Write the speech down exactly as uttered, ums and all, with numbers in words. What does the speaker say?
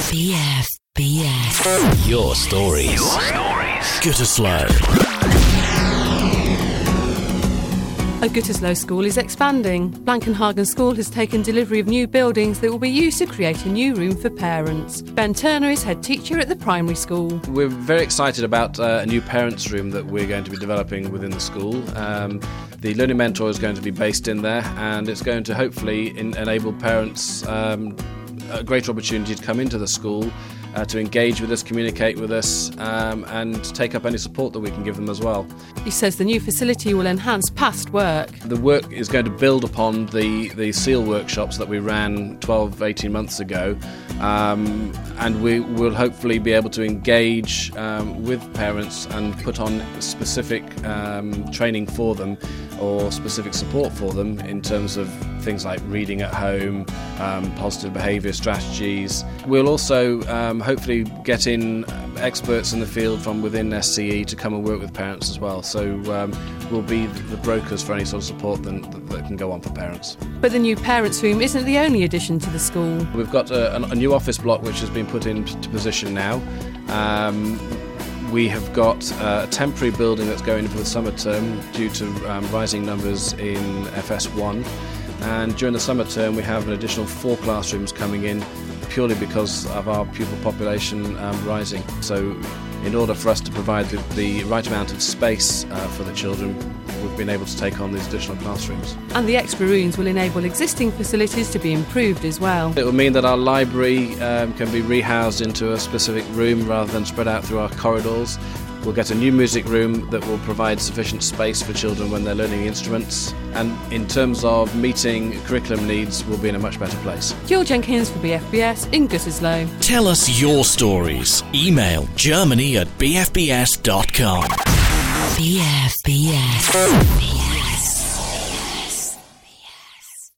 B F B S. Your stories. Your stories. Gütersloh. A Gütersloh school is expanding. Blankenhagen School has taken delivery of new buildings that will be used to create a new room for parents. Ben Turner is head teacher at the primary school. We're very excited about uh, a new parents' room that we're going to be developing within the school. Um, the Learning Mentor is going to be based in there, and it's going to hopefully in- enable parents um, a greater opportunity to come into the school, Uh, to engage with us, communicate with us, um, and take up any support that we can give them as well. He says the new facility will enhance past work. The work is going to build upon the, the SEAL workshops that we ran twelve, eighteen months ago, um, and we will hopefully be able to engage um, with parents and put on specific um, training for them or specific support for them in terms of things like reading at home, um, positive behaviour strategies. We'll also um, hopefully get in experts in the field from within S C E to come and work with parents as well. So um, we'll be the brokers for any sort of support that, that can go on for parents. But the new parents' room isn't the only addition to the school. We've got a, a new office block which has been put into position now. Um, We have got a temporary building that's going in for the summer term due to um, rising numbers in F S one, and during the summer term we have an additional four classrooms coming in purely because of our pupil population um, rising. So in order for us to provide the, the right amount of space uh, for the children, we've been able to take on these additional classrooms. And the extra rooms will enable existing facilities to be improved as well. It will mean that our library um, can be rehoused into a specific room rather than spread out through our corridors. We'll get a new music room that will provide sufficient space for children when they're learning instruments. And in terms of meeting curriculum needs, we'll be in a much better place. Jill Jenkins for B F B S in Gütersloh. Tell us your stories. Email germany at b f b s dot com. B F B S.